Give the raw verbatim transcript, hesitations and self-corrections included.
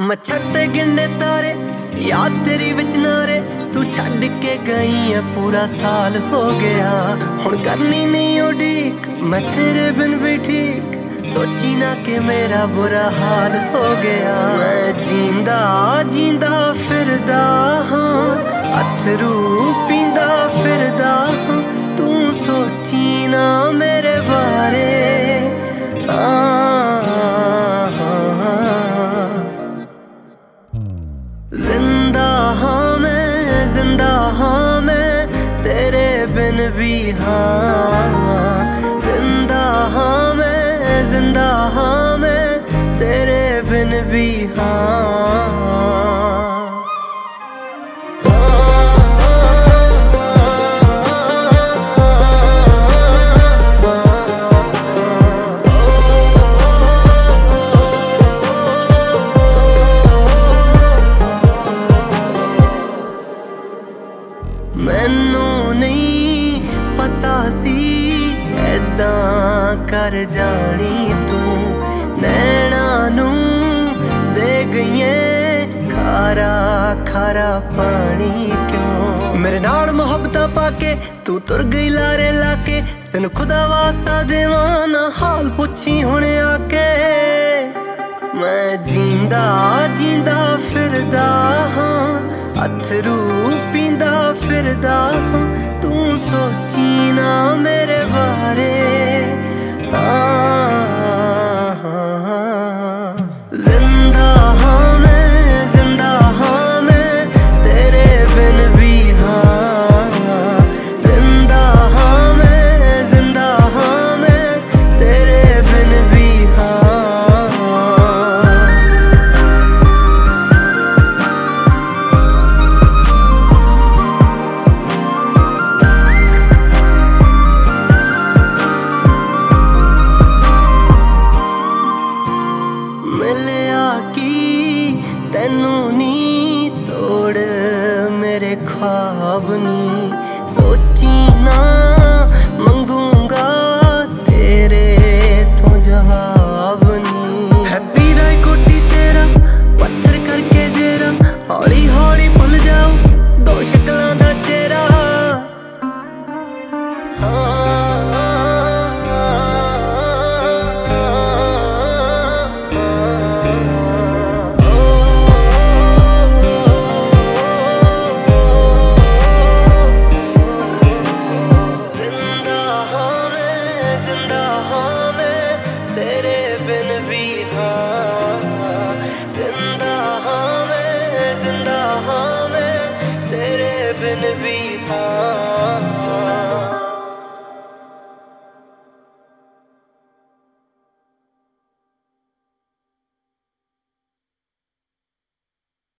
मैं छड़ते गिंडे तारे याद तेरी विच नारे तू छड़ के गई है पूरा साल हो गया हुण करनी नहीं उड़ीक मैं तेरे बिन भी ठीक सोची ना कि मेरा बुरा हाल हो गया मैं जींदा जींदा फिरदा हाँ अथरू पींदा फिरदा हाँ तू सोची ना मेरे बारे जिंदा हाँ मैं जिंदा हाँ मैं तेरे बिन भी हाँ जिंदा हाँ मैं जिंदा हाँ मैं तेरे बिन भी हाँ मैनू नहीं पता सी ऐदां कर जानी तू नैना नू दे गईए खारा खारा पानी क्यों मेरे नाल मोहब्बतां पाके तू तुर गई लारे लाके तेनू खुदा वास्ता देवां ना हाल पुछी हुणे आके मैं जींदा जींदा फिरदा हाँ अथरू पींदा फिरदा हाँ तू सोची ना मेरे बारे जिंदा हाँ मैं जिंदा हाँ मैं तेरे बिन भी हाँ जिंदा हाँ मैं जिंदा हाँ मैं तेरे बिन भी हाँ तैनू नी तोड़ मेरे ख्वाब नी सोची ना मंगूंगा तेरे तो जवाब नी हैप्पी राय कोटी तेरा पत्थर करके जेरा हौली हौली भुल जाओ दो शक्लां दा चेहरा जिंदा हाँ मैं जिंदा हाँ मैं तेरे बिन भी हाँ